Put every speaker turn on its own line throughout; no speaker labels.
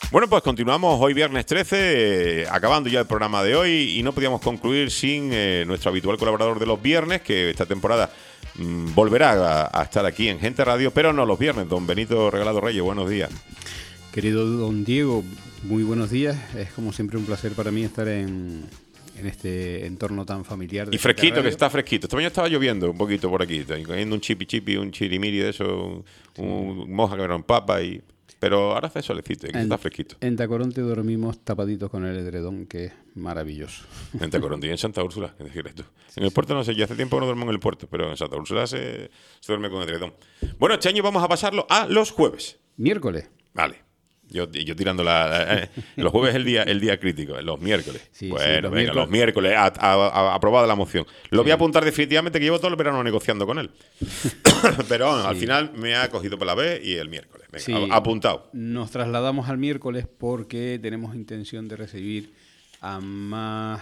Bueno, pues continuamos hoy viernes 13, acabando ya el programa de hoy, y no podíamos concluir sin nuestro habitual colaborador de los viernes, que esta temporada volverá a estar aquí en Gente Radio, pero no los viernes. Don Benito Regalado Reyes, buenos días.
Querido don Diego, muy buenos días. Es como siempre un placer para mí estar en este entorno tan familiar.
Y fresquito, que está fresquito. Esta mañana estaba lloviendo un poquito por aquí, cayendo un chipi, un chirimiri de eso, un moja que era un papa y... Pero ahora hace solecito, que está fresquito.
En Tacoronte dormimos tapaditos con el edredón, que es maravilloso.
En Tacoronte y en Santa Úrsula, es decir, esto. En el puerto no sé, ya hace tiempo que no duermo en el puerto, pero en Santa Úrsula se duerme con edredón. Bueno, este año vamos a pasarlo a los jueves.
Miércoles.
Vale. Yo tirando los jueves es el día crítico, los miércoles.
Sí,
bueno,
sí,
venga, los miércoles, aprobada la moción. Lo voy a apuntar definitivamente, que llevo todo el verano negociando con él. Pero bueno, al final me ha cogido por la vez y el miércoles. Venga,
Sí,
apuntado.
Nos trasladamos al miércoles porque tenemos intención de recibir a más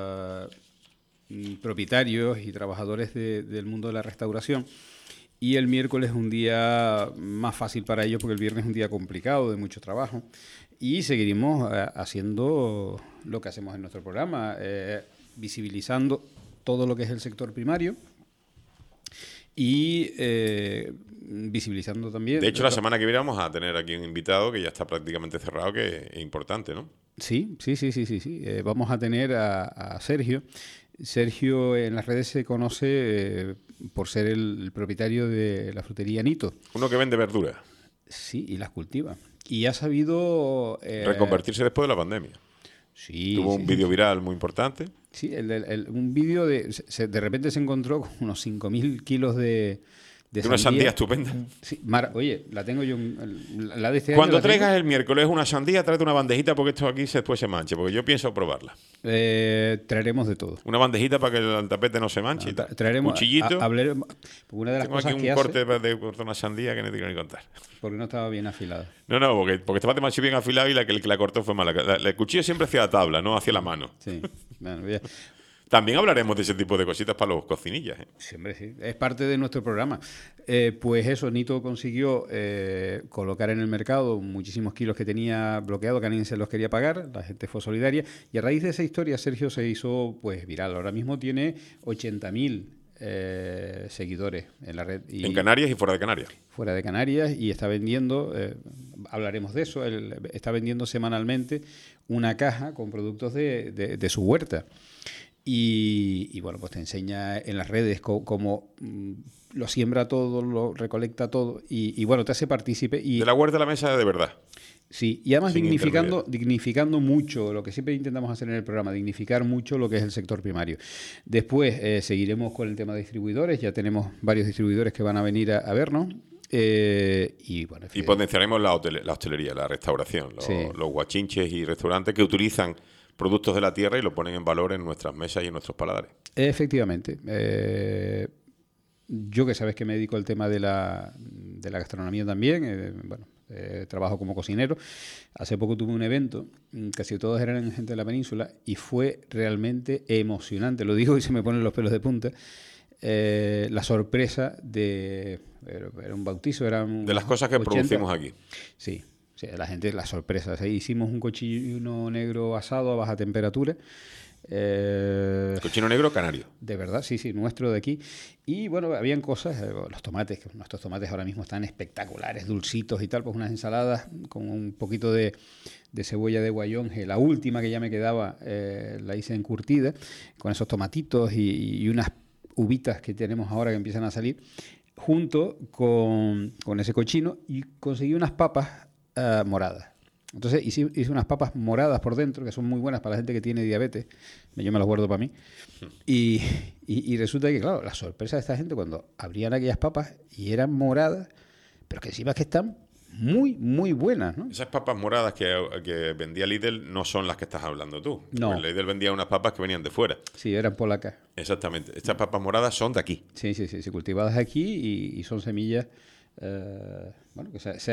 propietarios y trabajadores del mundo de la restauración. Y el miércoles es un día más fácil para ellos porque el viernes es un día complicado, de mucho trabajo. Y seguiremos haciendo lo que hacemos en nuestro programa, visibilizando todo lo que es el sector primario y visibilizando también...
De hecho, la semana que viene vamos a tener aquí un invitado que ya está prácticamente cerrado, que es importante, ¿no?
Sí. Vamos a tener a Sergio. Sergio en las redes se conoce por ser el propietario de la frutería Nito.
Uno que vende verduras.
Sí, y las cultiva. Y ha sabido...
reconvertirse después de la pandemia.
Sí.
Tuvo un vídeo viral muy importante.
Sí, un vídeo de repente se encontró con unos 5.000 kilos de
una sandía estupenda.
Sí, oye, la tengo yo. La de este
Cuando
año
traigas el miércoles una sandía, tráete una bandejita porque esto aquí después se manche, porque yo pienso probarla.
Traeremos de todo.
Una bandejita para que el tapete no se manche.
Traeremos
cuchillito.
Una de las
Tengo
cosas
aquí
que
un corte de una sandía que no te quiero ni contar.
Porque no estaba bien afilada.
No, porque estaba demasiado bien afilado y el que la cortó fue mala. El cuchillo siempre hacia la tabla, no hacia la mano.
Sí. Bueno, ya.
También hablaremos de ese tipo de cositas para los cocinillas.
Sí, hombre, sí. Es parte de nuestro programa. Pues eso, Nito consiguió colocar en el mercado muchísimos kilos que tenía bloqueado, que nadie se los quería pagar, la gente fue solidaria, y a raíz de esa historia Sergio se hizo pues viral. Ahora mismo tiene 80.000 seguidores en la red.
En Canarias y fuera de Canarias.
Fuera de Canarias, y está vendiendo, hablaremos de eso, está vendiendo semanalmente una caja con productos de su huerta. Y bueno, pues te enseña en las redes cómo lo siembra todo, lo recolecta todo y bueno, te hace partícipe. Y,
de la huerta a la mesa de verdad.
Sí, y además dignificando mucho, lo que siempre intentamos hacer en el programa, dignificar mucho lo que es el sector primario. Después seguiremos con el tema de distribuidores, ya tenemos varios distribuidores que van a venir a vernos. Y
potenciaremos la hostelería, la restauración, los guachinches y restaurantes que utilizan productos de la tierra y lo ponen en valor en nuestras mesas y en nuestros paladares.
Efectivamente. Yo que sabes que me dedico al tema de la gastronomía también, trabajo como cocinero. Hace poco tuve un evento, casi todos eran gente de la península, y fue realmente emocionante. Lo digo y se me ponen los pelos de punta. La sorpresa era un bautizo, eran
de las cosas que
80.
Producimos aquí.
Sí. Sí, la gente, las sorpresas. Ahí hicimos un cochino negro asado a baja temperatura.
Cochino negro canario.
De verdad, sí, nuestro de aquí. Y bueno, habían cosas, los tomates, que nuestros tomates ahora mismo están espectaculares, dulcitos y tal, pues unas ensaladas con un poquito de cebolla de guayonje. La última que ya me quedaba la hice encurtida, con esos tomatitos y unas uvitas que tenemos ahora que empiezan a salir, junto con ese cochino, y conseguí unas papas moradas. Entonces hice unas papas moradas por dentro, que son muy buenas para la gente que tiene diabetes. Yo me las guardo para mí. Y resulta que, claro, la sorpresa de esta gente cuando abrían aquellas papas y eran moradas, pero que encima es que están muy, muy buenas, ¿no?
Esas papas moradas que vendía Lidl no son las que estás hablando tú.
No.
Pues Lidl vendía unas papas que venían de fuera.
Sí, eran polacas.
Exactamente. Estas papas moradas son de aquí.
Sí, cultivadas aquí y son semillas que se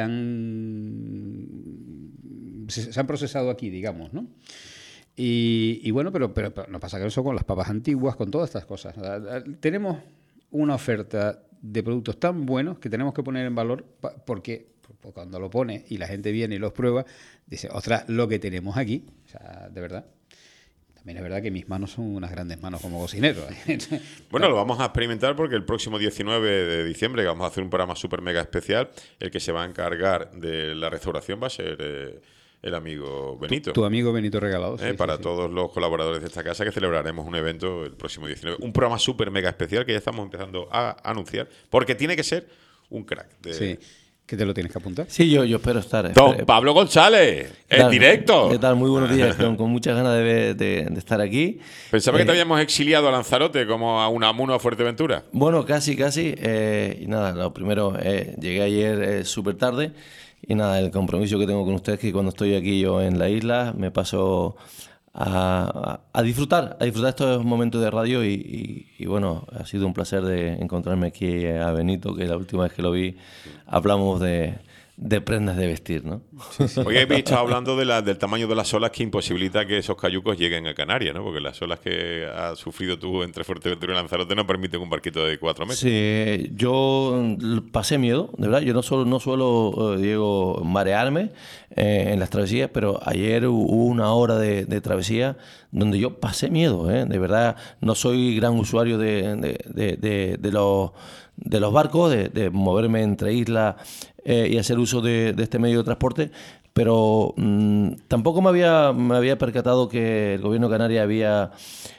han procesado aquí, digamos, ¿no? Y bueno, pero no pasa que eso con las papas antiguas, con todas estas cosas. Tenemos una oferta de productos tan buenos que tenemos que poner en valor porque pues cuando lo pones y la gente viene y los prueba, dice, ostras, lo que tenemos aquí, o sea, de verdad. También es verdad que mis manos son unas grandes manos como cocinero.
Bueno, lo vamos a experimentar porque el próximo 19 de diciembre, que vamos a hacer un programa súper mega especial, el que se va a encargar de la restauración va a ser el amigo Benito.
Tu amigo Benito Regalado. Sí,
para
sí.
todos los colaboradores de esta casa, que celebraremos un evento el próximo 19. Un programa súper mega especial que ya estamos empezando a anunciar, porque tiene que ser un crack.
Sí. ¿Que te lo tienes que apuntar?
Sí, yo espero estar.
Don Pablo González, en directo.
¿Qué tal? Muy buenos días, con muchas ganas de estar aquí.
Pensaba que te habíamos exiliado a Lanzarote como a Unamuno a Fuerteventura.
Bueno, casi. Y nada, lo primero, llegué ayer súper tarde. Y nada, el compromiso que tengo con ustedes es que cuando estoy aquí yo en la isla me paso a disfrutar estos momentos de radio y bueno, ha sido un placer de encontrarme aquí a Benito, que la última vez que lo vi hablamos de prendas de vestir, ¿no?
Sí. Hoy habéis estado hablando del tamaño de las olas que imposibilita que esos cayucos lleguen a Canarias, ¿no? Porque las olas que has sufrido tú entre Fuerteventura y Lanzarote no permiten un barquito de 4 metros.
Sí, yo pasé miedo, de verdad. Yo no suelo, Diego, marearme en las travesías, pero ayer hubo una hora de travesía donde yo pasé miedo, ¿eh? De verdad, no soy gran usuario de los barcos, de moverme entre islas y hacer uso de este medio de transporte, pero tampoco me había percatado que el gobierno de Canarias había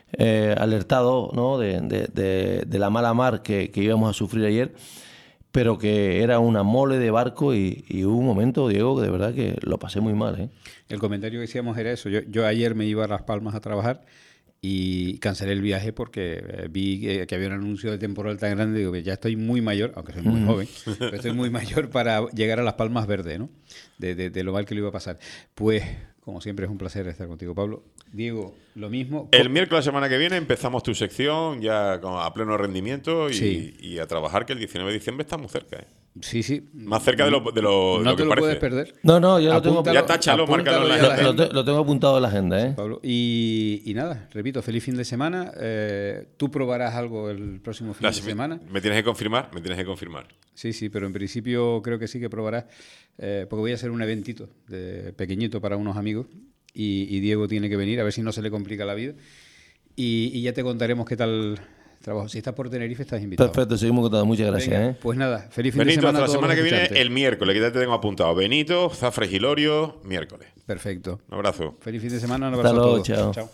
alertado, ¿no? de la mala mar que íbamos a sufrir ayer, pero que era una mole de barco y hubo un momento, Diego, que de verdad que lo pasé muy mal, ¿eh?
El comentario que decíamos era eso. Yo ayer me iba a Las Palmas a trabajar y cancelé el viaje porque vi que había un anuncio de temporal tan grande. Digo que ya estoy muy mayor, aunque soy muy joven, pero estoy muy mayor para llegar a Las Palmas Verdes, ¿no? De lo mal que lo iba a pasar. Pues, como siempre, es un placer estar contigo, Pablo. Diego, lo mismo.
El miércoles, la semana que viene, empezamos tu sección ya a pleno rendimiento y a trabajar, que el 19 de diciembre está muy cerca, ¿eh?
Sí, sí.
Más cerca de lo
no
que
te lo
parece.
puedes perder.
No, ya lo tengo.
Ya táchalo, márcalo en la agenda.
Lo tengo apuntado en la agenda, ¿eh?
Pablo. Y nada, repito, feliz fin de semana. ¿Tú probarás algo el próximo fin de semana?
Me tienes que confirmar,
Sí, pero en principio creo que sí que probarás, porque voy a hacer un eventito pequeñito para unos amigos y Diego tiene que venir, a ver si no se le complica la vida. Y ya te contaremos qué tal trabajo. Si estás por Tenerife, estás invitado.
Perfecto, seguimos contando. Muchas gracias.
Venga, pues nada, feliz fin
Benito,
de semana.
hasta la semana que viene,
escuchantes.
el miércoles, que ya te tengo apuntado. Benito, Zafra Gilorio, miércoles.
Perfecto.
Un abrazo.
Feliz fin de semana, un
Hasta
abrazo
luego,
a todos.
chao.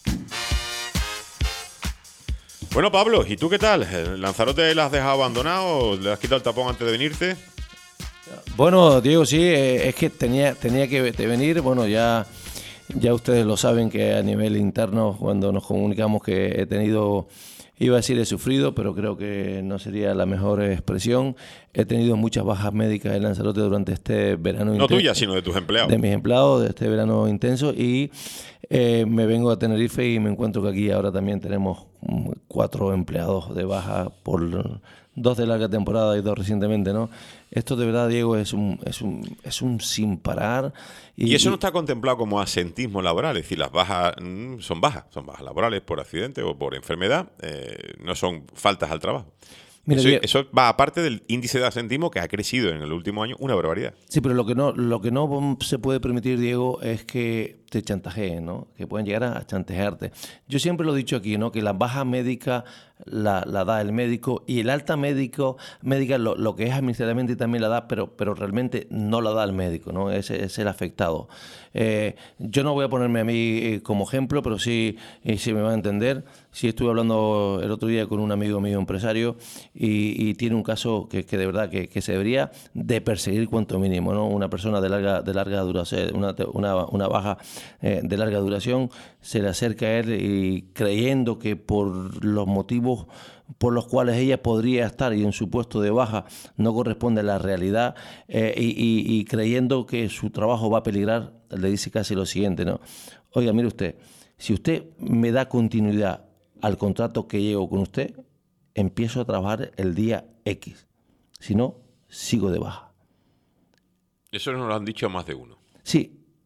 Bueno, Pablo, ¿y tú qué tal? ¿El Lanzarote lo has dejado abandonado? ¿Le has quitado el tapón antes de venirte?
Bueno, Diego, sí, es que tenía que venir. Bueno, ya ustedes lo saben que a nivel interno, cuando nos comunicamos que he tenido, iba a decir he sufrido, pero creo que no sería la mejor expresión. He tenido muchas bajas médicas en Lanzarote durante este verano.
No tuyas, sino de tus empleados.
De mis empleados, de este verano intenso. Y me vengo a Tenerife y me encuentro que aquí ahora también tenemos 4 empleados de baja, por 2 de larga temporada y 2 recientemente, ¿no? Esto de verdad, Diego, es un sin parar.
Y eso no está contemplado como asentismo laboral, es decir, las bajas son bajas laborales por accidente o por enfermedad, no son faltas al trabajo.
Mira,
eso va aparte del índice de asentismo que ha crecido en el último año una barbaridad.
Sí, pero lo que no se puede permitir, Diego, es que te chantajeen, ¿no? Que pueden llegar a chantajearte. Yo siempre lo he dicho aquí, ¿no? Que la baja médica la da el médico y el alta médica lo que es administrativamente también la da, pero realmente no la da el médico, ¿no? Es el afectado. Yo no voy a ponerme a mí como ejemplo, pero sí me va a entender. Sí, estuve hablando el otro día con un amigo mío empresario y tiene un caso que de verdad que se debería de perseguir cuanto mínimo, ¿no? Una persona de larga duración, una baja de larga duración, se le acerca a él y creyendo que por los motivos por los cuales ella podría estar y en su puesto de baja no corresponde a la realidad, y creyendo que su trabajo va a peligrar, le dice casi lo siguiente, ¿no? Oiga, mire usted, si usted me da continuidad al contrato que llevo con usted, empiezo a trabajar el día X. Si no, sigo de baja.
Eso nos lo han dicho más de uno.
Sí,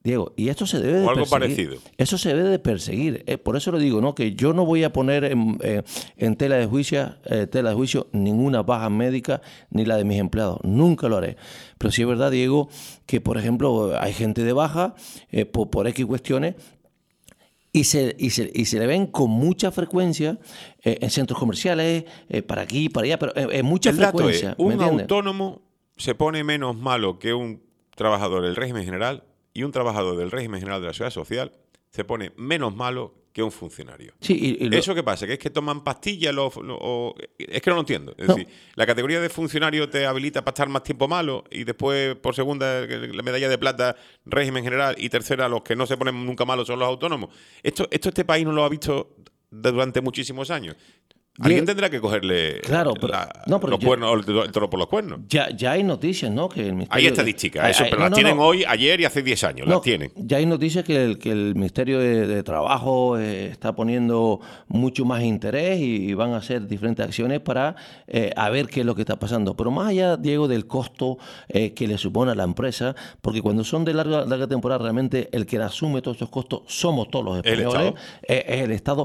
Diego, y esto se debe de
O algo
perseguir.
parecido.
Eso se debe de perseguir. Por eso lo digo, ¿no? Que yo no voy a poner en tela de juicio ninguna baja médica ni la de mis empleados. Nunca lo haré. Pero sí es verdad, Diego, que por ejemplo hay gente de baja por X cuestiones y se le ven con mucha frecuencia en centros comerciales, para aquí, para allá, pero en mucha
El dato
frecuencia.
es,
¿me
un
entiendes?
autónomo se pone menos malo que un trabajador del régimen general y un trabajador del régimen general de la Seguridad Social se pone menos malo que un funcionario.
Sí,
¿Eso qué pasa? ¿Que es que toman pastillas? Es que no lo entiendo. Es
No.
decir, la categoría de funcionario te habilita para estar más tiempo malo y después, por segunda, la medalla de plata, régimen general, y tercera, los que no se ponen nunca malos son los autónomos. Esto este país no lo ha visto durante muchísimos años. Alguien tendrá que cogerle
Claro, pero-
los cuernos, o el toro por los cuernos.
Ya hay noticias, ¿no? Que el Ministerio
Hay estadísticas, eso, pero
no,
las
no,
tienen
no.
hoy, ayer y hace 10 años.
No,
Las tienen.
Ya hay noticias que el Ministerio de Trabajo está poniendo mucho más interés y van a hacer diferentes acciones para a ver qué es lo que está pasando. Pero más allá, Diego, del costo que le supone a la empresa, porque cuando son de larga temporada, realmente el que asume todos esos costos somos todos los
El
españoles.
Estado.
Es el Estado.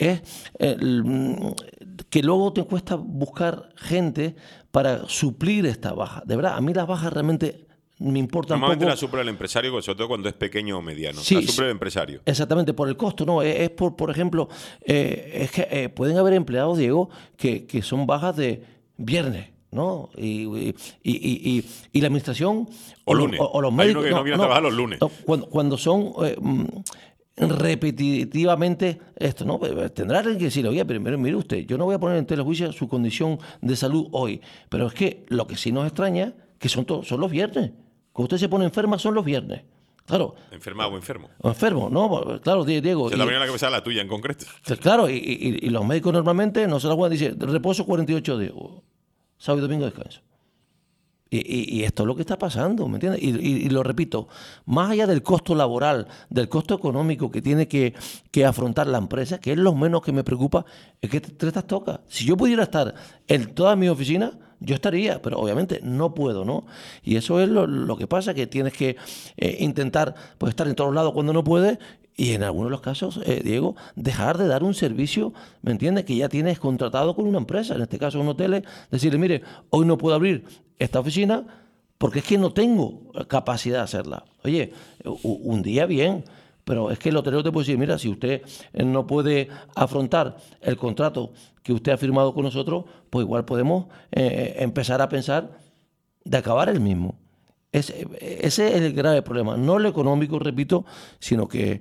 Que luego te cuesta buscar gente para suplir esta baja. De verdad, a mí las bajas realmente me importan
Normalmente
poco.
la sufre el empresario, sobre todo cuando es pequeño o mediano.
Sí,
la sufre
sí.
el empresario.
Exactamente, por el costo, ¿no? Es por ejemplo, es que pueden haber empleados, Diego, que son bajas de viernes, ¿no? Y la administración
O lunes.
o los
Hay
médicos.
uno que no viene a trabajar los lunes.
No, cuando son repetitivamente esto, ¿no? Tendrá que decirle, oye, pero mire usted, yo no voy a poner en tela de juicio su condición de salud hoy, pero es que lo que sí nos extraña que son los viernes. Cuando usted se pone enferma son los viernes. Claro.
Enfermado o enfermo.
O enfermo, ¿no? Claro, Diego.
Se la primera que me sale la tuya en concreto.
Claro, y los médicos normalmente no se la juegan, dice, reposo 48 días, sábado y domingo descanso. Y esto es lo que está pasando, ¿me entiendes? Y lo repito, más allá del costo laboral, del costo económico que tiene que afrontar la empresa, que es lo menos que me preocupa, es que te toca. Si yo pudiera estar en todas mis oficinas, yo estaría, pero obviamente no puedo, ¿no? Y eso es lo que pasa, que tienes que intentar pues, estar en todos lados cuando no puedes. Y en algunos de los casos, Diego, dejar de dar un servicio, ¿me entiendes? Que ya tienes contratado con una empresa, en este caso un hotel, decirle, mire, hoy no puedo abrir esta oficina porque es que no tengo capacidad de hacerla. Oye, un día bien, pero es que el hotelero te puede decir, mira, si usted no puede afrontar el contrato que usted ha firmado con nosotros, pues igual podemos empezar a pensar de acabar el mismo. Ese es el grave problema, no lo económico, repito, sino que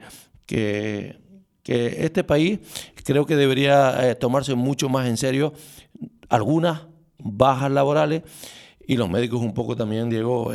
este país creo que debería tomarse mucho más en serio algunas bajas laborales y los médicos un poco también, Diego.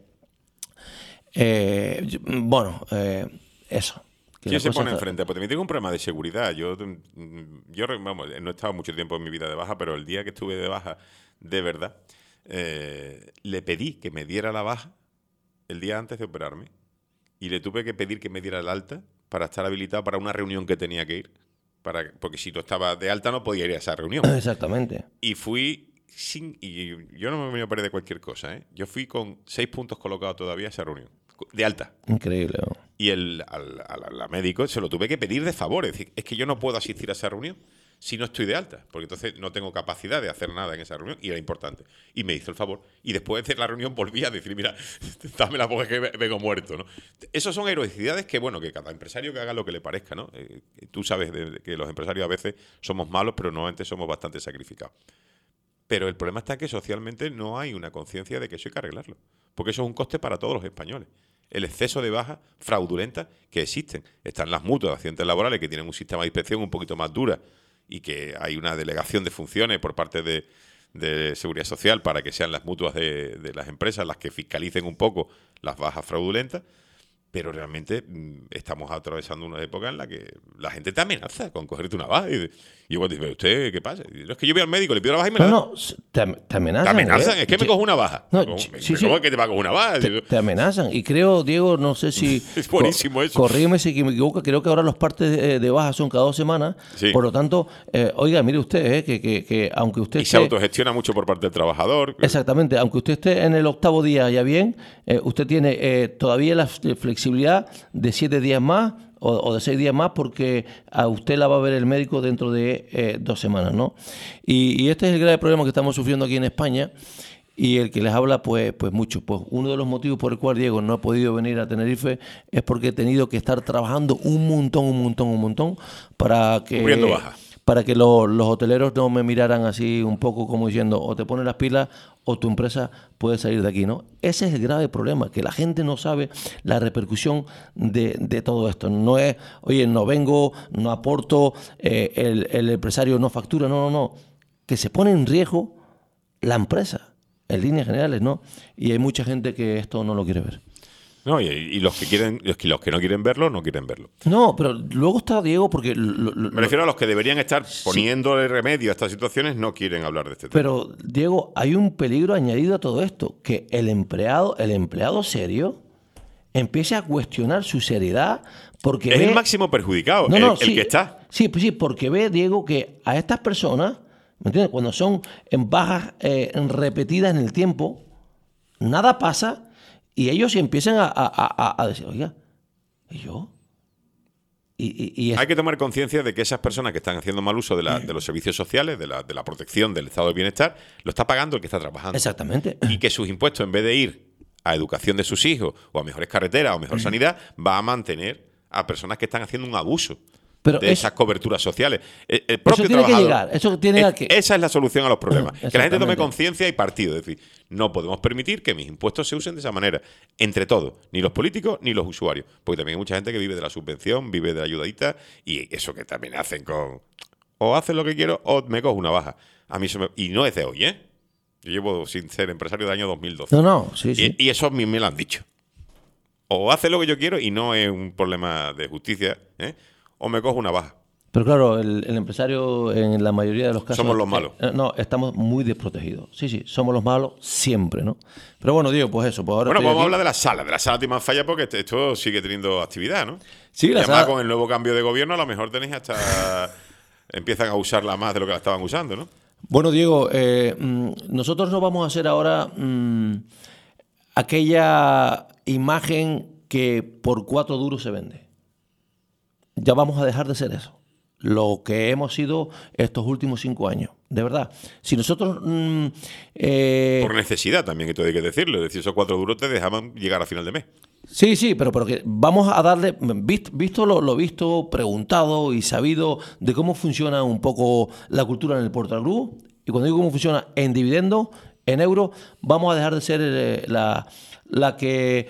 Eso.
¿Quién se pone enfrente? Pues también tengo un problema de seguridad. Yo vamos, no he estado mucho tiempo en mi vida de baja, pero el día que estuve de baja, de verdad, le pedí que me diera la baja el día antes de operarme y le tuve que pedir que me diera el alta para estar habilitado para una reunión que tenía que ir. Porque si no estaba de alta no podía ir a esa reunión.
Exactamente.
Y fui y yo no me operé de cualquier cosa, ¿eh? Yo fui con 6 puntos colocados todavía a esa reunión. De alta.
Increíble, ¿no?
Y al médico se lo tuve que pedir de favor. Es decir, es que yo no puedo asistir a esa reunión si no estoy de alta, porque entonces no tengo capacidad de hacer nada en esa reunión y era importante. Y me hizo el favor. Y después de la reunión volví a decir, mira, dámela porque es que vengo muerto, ¿no? Esos son heroicidades que, bueno, que cada empresario que haga lo que le parezca, ¿no? Tú sabes que los empresarios a veces somos malos, pero normalmente somos bastante sacrificados. Pero el problema está que socialmente no hay una conciencia de que eso hay que arreglarlo. Porque eso es un coste para todos los españoles. El exceso de bajas fraudulentas que existen. Están las mutuas de accidentes laborales que tienen un sistema de inspección un poquito más dura y que hay una delegación de funciones por parte de Seguridad Social para que sean las mutuas de las empresas las que fiscalicen un poco las bajas fraudulentas. Pero realmente estamos atravesando una época en la que la gente te amenaza con cogerte una baja. Y cuando dices, ¿usted qué pasa? Y es que yo voy al médico, le pido la baja y me la da.
No, te amenazan.
Te amenazan, es que me cojo una baja.
No,
¿Cómo
sí.
es que te va a coger una baja?
Te amenazan. Y creo, Diego, no sé si...
Es buenísimo eso.
Corrígeme si me equivoco, creo que ahora los partes de baja son cada 2 semanas.
Sí.
Por lo tanto, oiga, mire usted, que aunque usted
Y se autogestiona mucho por parte del trabajador.
Exactamente, aunque usted esté en el 8º día ya bien, usted tiene todavía la flexibilidad flexibilidad de 7 días más o de 6 días más, porque a usted la va a ver el médico dentro de 2 semanas, ¿no? Y este es el grave problema que estamos sufriendo aquí en España. Y el que les habla, pues mucho. Pues uno de los motivos por el cual Diego no ha podido venir a Tenerife es porque he tenido que estar trabajando un montón para que...
Cubriendo baja.
Para que los hoteleros no me miraran así un poco como diciendo, o te pones las pilas o tu empresa puede salir de aquí, ¿no? Ese es el grave problema, que la gente no sabe la repercusión de todo esto. No es, oye, no vengo, no aporto, el empresario no factura, no. Que se pone en riesgo la empresa. En líneas generales, ¿no? Y hay mucha gente que esto no lo quiere ver.
No, y los que no quieren verlo, no quieren verlo.
No, pero luego está Diego, porque...
Me refiero a los que deberían estar poniéndole remedio a estas situaciones, no quieren hablar de este tema.
Pero, Diego, hay un peligro añadido a todo esto, que el empleado serio empiece a cuestionar su seriedad porque
es
ve...
el máximo perjudicado, el que está.
Sí, porque ve, Diego, que a estas personas... ¿Me entiendes? Cuando son en bajas repetidas en el tiempo, nada pasa y ellos empiezan a decir, oiga, ¿y yo?
Hay que tomar conciencia de que esas personas que están haciendo mal uso de los servicios sociales, de la protección del estado de bienestar, lo está pagando el que está trabajando.
Exactamente.
Y que sus impuestos, en vez de ir a educación de sus hijos o a mejores carreteras o mejor sanidad, va a mantener a personas que están haciendo un abuso de esas coberturas sociales. El propio trabajador. Esa es la solución a los problemas. Que la gente tome conciencia y partido. Es decir, no podemos permitir que mis impuestos se usen de esa manera. Entre todos. Ni los políticos ni los usuarios. Porque también hay mucha gente que vive de la subvención, vive de la ayudadita. Y eso que también hacen con... O hacen lo que quiero o me cojo una baja. A mí y no es de hoy, ¿eh? Yo llevo sin ser empresario del año 2012.
Sí.
Y eso a mí me lo han dicho. O hace lo que yo quiero y no es un problema de justicia, ¿eh? O me cojo una baja.
Pero claro, el empresario en la mayoría de los casos...
Somos los malos.
No, estamos muy desprotegidos. Sí, somos los malos siempre, ¿no? Pero bueno, Diego, pues eso. Pues ahora
vamos a hablar de la sala. De la sala Timanfaya, porque esto sigue teniendo actividad, ¿no?
Sí,
y además con el nuevo cambio de gobierno a lo mejor tenéis hasta... empiezan a usarla más de lo que la estaban usando, ¿no?
Bueno, Diego, nosotros no vamos a hacer ahora aquella imagen que por 4 duros se vende. Ya vamos a dejar de ser eso. Lo que hemos sido estos últimos 5 años. De verdad. Si nosotros...
por necesidad también, esto hay que decirlo. Es decir, esos 4 duros te dejaban llegar a final de mes.
Sí, pero que vamos a darle... Visto lo visto, preguntado y sabido de cómo funciona un poco la cultura en el Portal Group, y cuando digo cómo funciona en dividendo, en euros, vamos a dejar de ser la que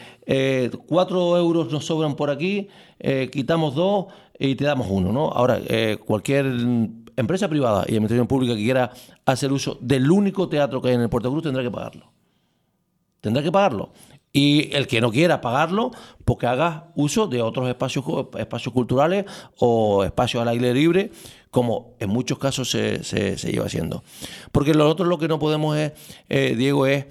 4 euros nos sobran por aquí, quitamos 2 y te damos 1, ¿no? Ahora, cualquier empresa privada y administración pública que quiera hacer uso del único teatro que hay en el Portal Group tendrá que pagarlo. Y el que no quiera pagarlo, pues que haga uso de otros espacios culturales o espacios al aire libre, como en muchos casos se lleva haciendo. Porque lo que no podemos Diego, es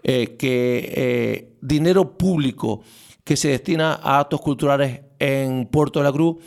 que dinero público que se destina a actos culturales en Puerto de la Cruz,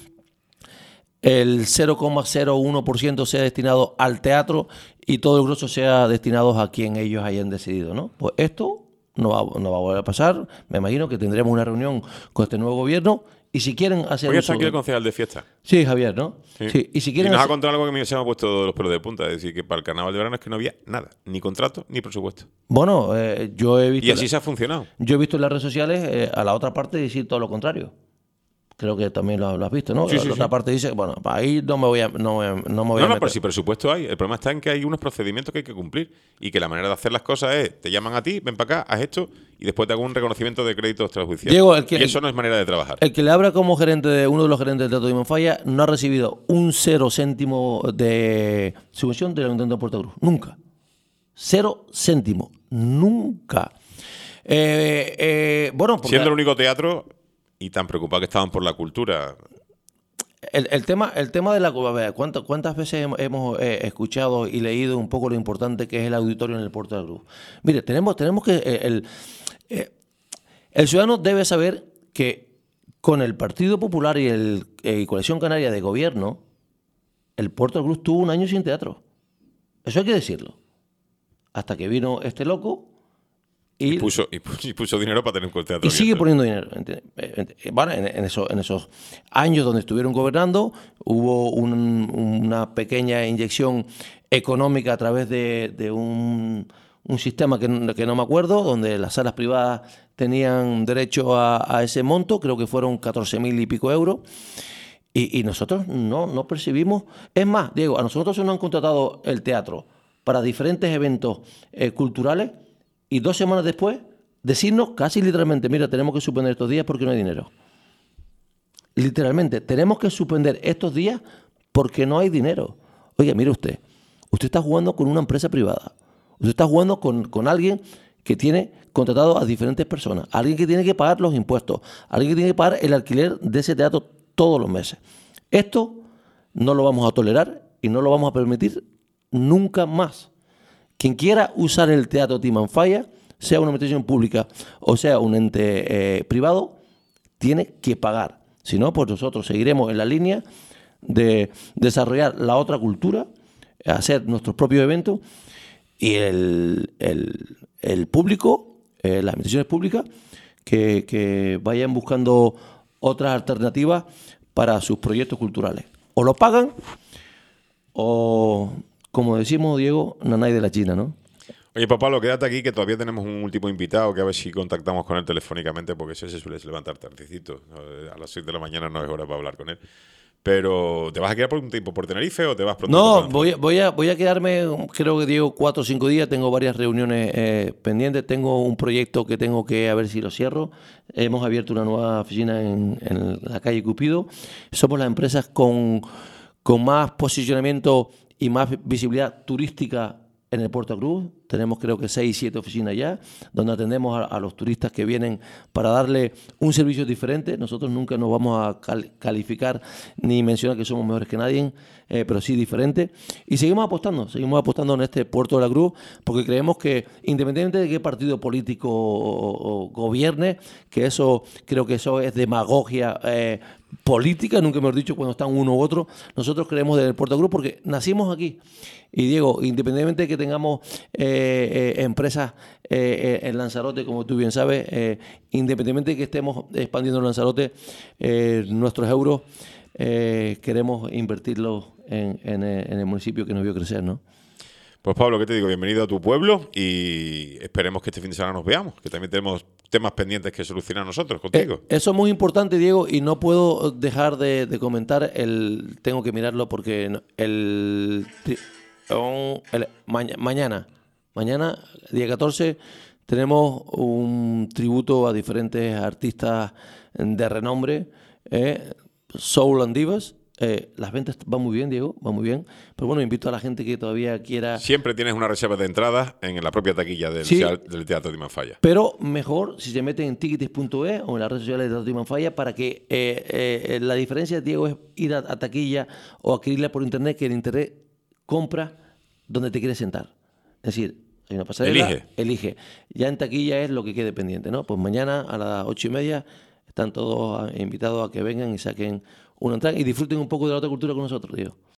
el 0,01% sea destinado al teatro y todo el grosso sea destinado a quien ellos hayan decidido, ¿no? Pues esto no va a volver a pasar. Me imagino que tendremos una reunión con este nuevo gobierno y si quieren hacer...
Hoy está aquí el concejal de fiesta.
Sí, Javier, ¿no?
Sí.
Y si quieren
nos ha contado algo que se me ha puesto los pelos de punta. Es decir, que para el carnaval de verano es que no había nada. Ni contrato, ni presupuesto.
Bueno, yo he visto...
Y así se ha funcionado.
Yo he visto en las redes sociales a la otra parte decir todo lo contrario. Creo que también lo has visto, ¿no?
Sí,
la otra parte dice, bueno, ahí no me voy a meter.
Pero si presupuesto hay. El problema está en que hay unos procedimientos que hay que cumplir y que la manera de hacer las cosas es, te llaman a ti, ven para acá, haz esto y después te hago un reconocimiento de crédito extrajudicial.
Diego,
y eso no es manera de trabajar.
El que le habla como uno de los gerentes del Teatro Timanfaya no ha recibido un 0 céntimo de subvención del Ayuntamiento de Puerto Cruz. Nunca. 0 céntimos. Nunca. Bueno,
siendo el único teatro... Y tan preocupados que estaban por la cultura.
El tema de la... A ver, ¿cuántas veces hemos escuchado y leído un poco lo importante que es el auditorio en el Puerto de la Cruz? Mire, tenemos que... El ciudadano debe saber que con el Partido Popular y Coalición Canaria de Gobierno, el Puerto de la Cruz tuvo un año sin teatro. Eso hay que decirlo. Hasta que vino este loco
Y puso dinero para tener un teatro
y sigue
abierto.
poniendo dinero. Bueno, en esos años donde estuvieron gobernando hubo una pequeña inyección económica a través de un sistema que no me acuerdo, donde las salas privadas tenían derecho a ese monto, creo que fueron 14.000 y pico euros. Y nosotros no percibimos. Es más, Diego, a nosotros se nos han contratado el teatro para diferentes eventos culturales y 2 semanas después decirnos casi literalmente, mira, tenemos que suspender estos días porque no hay dinero. Literalmente, tenemos que suspender estos días porque no hay dinero. Oiga, mire usted está jugando con una empresa privada. Usted está jugando con alguien que tiene contratado a diferentes personas, alguien que tiene que pagar los impuestos, alguien que tiene que pagar el alquiler de ese teatro todos los meses. Esto no lo vamos a tolerar y no lo vamos a permitir nunca más. Quien quiera usar el Teatro Timanfaya, sea una administración pública o sea un ente privado, tiene que pagar. Si no, pues nosotros seguiremos en la línea de desarrollar la otra cultura, hacer nuestros propios eventos y el público, las administraciones públicas, que vayan buscando otras alternativas para sus proyectos culturales. O lo pagan o, como decimos, Diego, nanay de la China, ¿no?
Oye, pues Pablo, quédate aquí que todavía tenemos un último invitado que a ver si contactamos con él telefónicamente porque ese se suele levantar tardecito. A las 6 de la mañana no es hora para hablar con él. Pero, ¿te vas a quedar por un tiempo por Tenerife o te vas pronto?
No, voy a quedarme, creo que Diego, 4 o 5 días. Tengo varias reuniones pendientes. Tengo un proyecto que tengo que a ver si lo cierro. Hemos abierto una nueva oficina en la calle Cupido. Somos las empresas con más posicionamiento y más visibilidad turística en el Puerto Cruz. Tenemos creo que 6 o 7 oficinas ya, donde atendemos a los turistas que vienen para darle un servicio diferente. Nosotros nunca nos vamos a calificar ni mencionar que somos mejores que nadie, pero sí diferente. Y seguimos apostando en este Puerto de la Cruz, porque creemos que independientemente de qué partido político o gobierne, que eso creo que eso es demagogia política, nunca hemos dicho cuando están uno u otro. Nosotros creemos del Puerto Cruz porque nacimos aquí. Y Diego, independientemente de que tengamos empresas en Lanzarote, como tú bien sabes, independientemente de que estemos expandiendo en Lanzarote, nuestros euros queremos invertirlos en el municipio que nos vio crecer, ¿no?
Pues Pablo, ¿qué te digo? Bienvenido a tu pueblo y esperemos que este fin de semana nos veamos, que también tenemos temas pendientes que solucionar nosotros contigo.
Eso es muy importante, Diego, y no puedo dejar de comentar, tengo que mirarlo porque mañana, día 14, tenemos un tributo a diferentes artistas de renombre, Soul and Divas. Las ventas van muy bien, Diego, van muy bien. Pero bueno, invito a la gente que todavía quiera...
Siempre tienes una reserva de entradas en la propia taquilla del Teatro Timanfaya.
Pero mejor si se meten en tickets.es o en las redes sociales del Teatro Timanfaya, para que la diferencia, Diego, es ir a taquilla o adquirirla por internet, que en internet compra donde te quieres sentar. Es decir, hay una pasarela, elige. Ya en taquilla es lo que quede pendiente, ¿no? Pues mañana a las 8:30 están todos invitados a que vengan y saquen una entrada y disfruten un poco de la otra cultura con nosotros, Diego.